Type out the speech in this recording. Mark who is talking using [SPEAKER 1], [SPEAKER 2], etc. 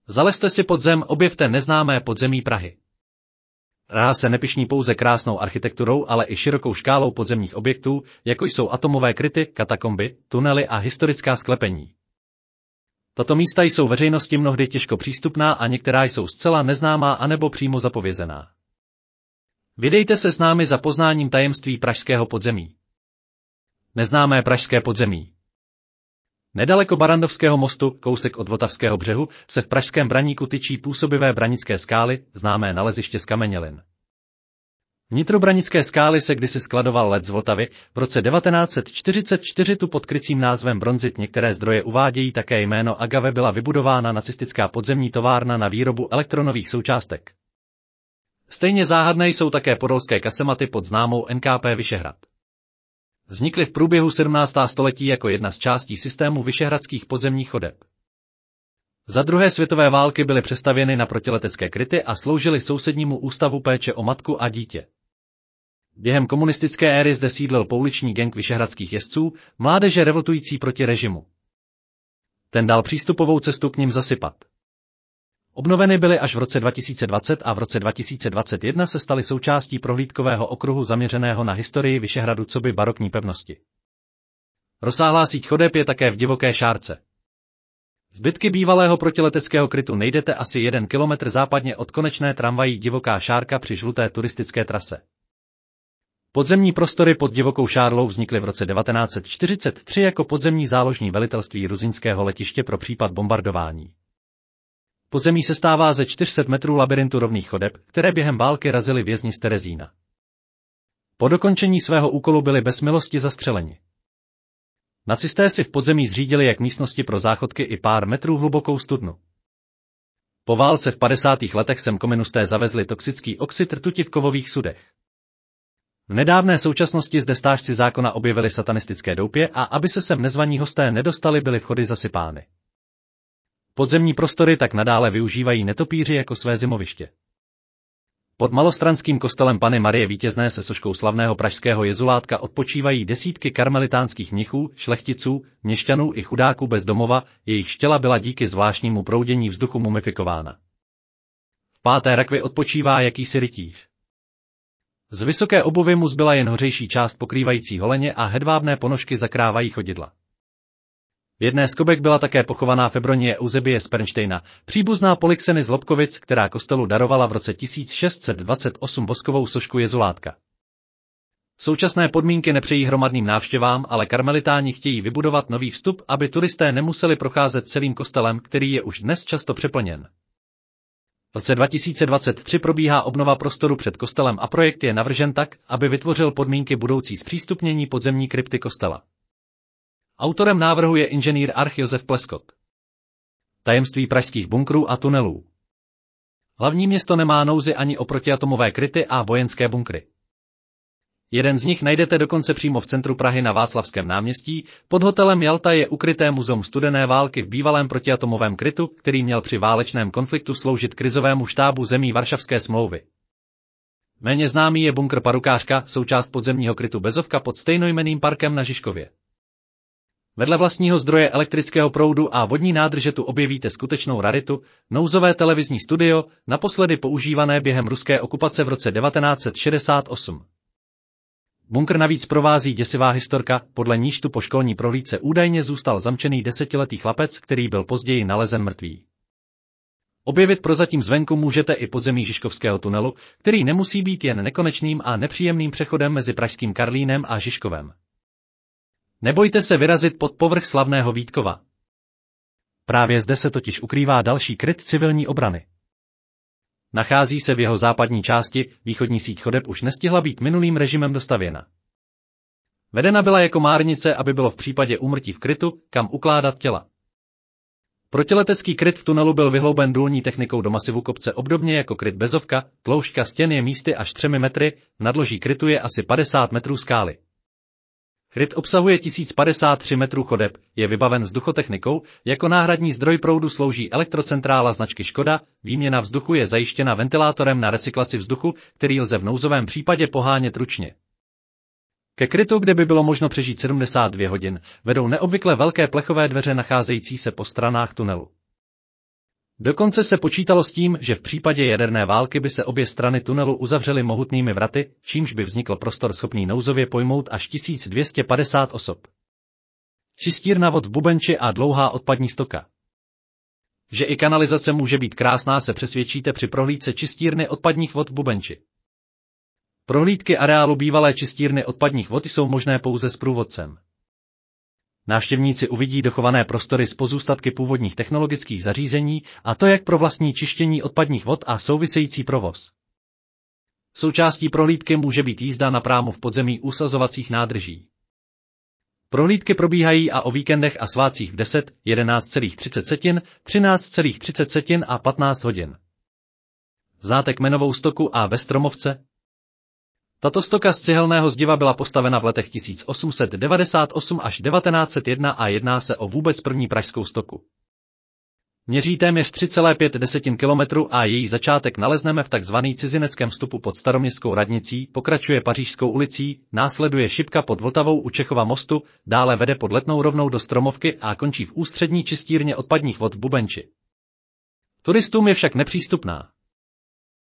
[SPEAKER 1] Zalezte si pod zem, objevte neznámé podzemí Prahy. Praha se nepyšní pouze krásnou architekturou, ale i širokou škálou podzemních objektů, jako jsou atomové kryty, katakomby, tunely a historická sklepení. Tato místa jsou veřejnosti mnohdy těžko přístupná a některá jsou zcela neznámá anebo přímo zapovězená. Vydejte se s námi za poznáním tajemství pražského podzemí. Neznámé pražské podzemí. Nedaleko Barrandovského mostu, kousek od Vltavského břehu, se v pražském Braníku tyčí působivé branické skály, známé naleziště zkamenělin. Vnitrobranické skály se kdysi skladoval led z Vltavy, v roce 1944 tu pod krycím názvem Bronzit některé zdroje uvádějí také jméno Agave byla vybudována nacistická podzemní továrna na výrobu elektronových součástek. Stejně záhadné jsou také podolské kasematy pod známou NKP Vyšehrad. Vznikly v průběhu 17. století jako jedna z částí systému vyšehradských podzemních chodeb. Za druhé světové války byly přestavěny na protiletecké kryty a sloužily sousednímu ústavu péče o matku a dítě. Během komunistické éry zde sídlil pouliční gang vyšehradských jezdců, mládeže revoltující proti režimu. Ten dal přístupovou cestu k nim zasypat. Obnoveny byly až v roce 2020 a v roce 2021 se staly součástí prohlídkového okruhu zaměřeného na historii Vyšehradu coby barokní pevnosti. Rozsáhlá síť chodeb je také v divoké šárce. Zbytky bývalého protileteckého krytu najdete asi 1 kilometr západně od konečné tramvají Divoká šárka při žluté turistické trase. Podzemní prostory pod Divokou šárlou vznikly v roce 1943 jako podzemní záložní velitelství ruzyňského letiště pro případ bombardování. Podzemí sestává ze 400 metrů labirintu rovných chodeb, které během války razili vězni z Terezína. Po dokončení svého úkolu byli bez milosti zastřeleni. Nacisté si v podzemí zřídili jak místnosti pro záchodky i pár metrů hlubokou studnu. Po válce v 50. letech sem komunisté zavezli toxický oxid rtuti v kovových sudech. V nedávné současnosti zde strážci zákona objevili satanistické doupě a aby se sem nezvaní hosté nedostali, byly vchody zasypány. Podzemní prostory tak nadále využívají netopíři jako své zimoviště. Pod malostranským kostelem Panny Marie Vítězné se soškou slavného pražského jezulátka odpočívají desítky karmelitánských mnichů, šlechticů, měšťanů i chudáků bez domova, jejich těla byla díky zvláštnímu proudění vzduchu mumifikována. V páté rakvi odpočívá jakýsi rytíř. Z vysoké obuvy mu zbyla jen hořejší část pokrývající holeně a hedvábné ponožky zakrávají chodidla. V jedné z kobek byla také pochovaná Febronie Eusebie z Pernštejna, příbuzná Polixeny z Lobkovic, která kostelu darovala v roce 1628 voskovou sošku jezulátka. Současné podmínky nepřejí hromadným návštěvám, ale karmelitáni chtějí vybudovat nový vstup, aby turisté nemuseli procházet celým kostelem, který je už dnes často přeplněn. V roce 2023 probíhá obnova prostoru před kostelem a projekt je navržen tak, aby vytvořil podmínky budoucí zpřístupnění podzemní krypty kostela. Autorem návrhu je inženýr arch Josef Pleskot. Tajemství pražských bunkrů a tunelů. Hlavní město nemá nouzi ani o protiatomové kryty a vojenské bunkry. Jeden z nich najdete dokonce přímo v centru Prahy na Václavském náměstí, pod hotelem Jalta je ukryté muzeum studené války v bývalém protiatomovém krytu, který měl při válečném konfliktu sloužit krizovému štábu zemí Varšavské smlouvy. Méně známý je bunkr Parukářka, součást podzemního krytu Bezovka pod stejnojmenným parkem na Žižkově. Vedle vlastního zdroje elektrického proudu a vodní nádrže tu objevíte skutečnou raritu, nouzové televizní studio, naposledy používané během ruské okupace v roce 1968. Bunkr navíc provází děsivá historka, podle níž tu po školní prohlídce údajně zůstal zamčený 10letý chlapec, který byl později nalezen mrtvý. Objevit prozatím zvenku můžete i podzemí Žižkovského tunelu, který nemusí být jen nekonečným a nepříjemným přechodem mezi pražským Karlínem a Žižkovem. Nebojte se vyrazit pod povrch slavného Vítkova. Právě zde se totiž ukrývá další kryt civilní obrany. Nachází se v jeho západní části, východní síť chodeb už nestihla být minulým režimem dostavěna. Vedena byla jako márnice, aby bylo v případě úmrtí v krytu, kam ukládat těla. Protiletecký kryt v tunelu byl vyhlouben důlní technikou do masivu kopce obdobně jako kryt Bezovka, tloušťka stěn je místy až 3 metry, v nadloží krytu je asi 50 metrů skály. Kryt obsahuje 1053 metrů chodeb, je vybaven vzduchotechnikou, jako náhradní zdroj proudu slouží elektrocentrála značky Škoda, výměna vzduchu je zajištěna ventilátorem na recyklaci vzduchu, který lze v nouzovém případě pohánět ručně. Ke krytu, kde by bylo možno přežít 72 hodin, vedou neobvykle velké plechové dveře nacházející se po stranách tunelu. Dokonce se počítalo s tím, že v případě jaderné války by se obě strany tunelu uzavřely mohutnými vraty, čímž by vznikl prostor schopný nouzově pojmout až 1250 osob. Čistírna vod v Bubenči a dlouhá odpadní stoka. Že i kanalizace může být krásná, se přesvědčíte při prohlídce čistírny odpadních vod v Bubenči. Prohlídky areálu bývalé čistírny odpadních vod jsou možné pouze s průvodcem. Návštěvníci uvidí dochované prostory z pozůstatky původních technologických zařízení, a to jak pro vlastní čištění odpadních vod a související provoz. Součástí prohlídky může být jízda na prámu v podzemí usazovacích nádrží. Prohlídky probíhají a o víkendech a svátcích v 10, 11,30, 13,30 a 15 hodin. Znáte kmenovou stoku a ve Stromovce? Tato stoka z cihelného zdiva byla postavena v letech 1898 až 1901 a jedná se o vůbec první pražskou stoku. Měří téměř 3,5 km a její začátek nalezneme v takzvaný cizineckém vstupu pod Staroměstskou radnicí, pokračuje Pařížskou ulicí, následuje šipka pod Vltavou u Čechova mostu, dále vede pod Letnou rovnou do Stromovky a končí v ústřední čistírně odpadních vod v Bubenči. Turistům je však nepřístupná.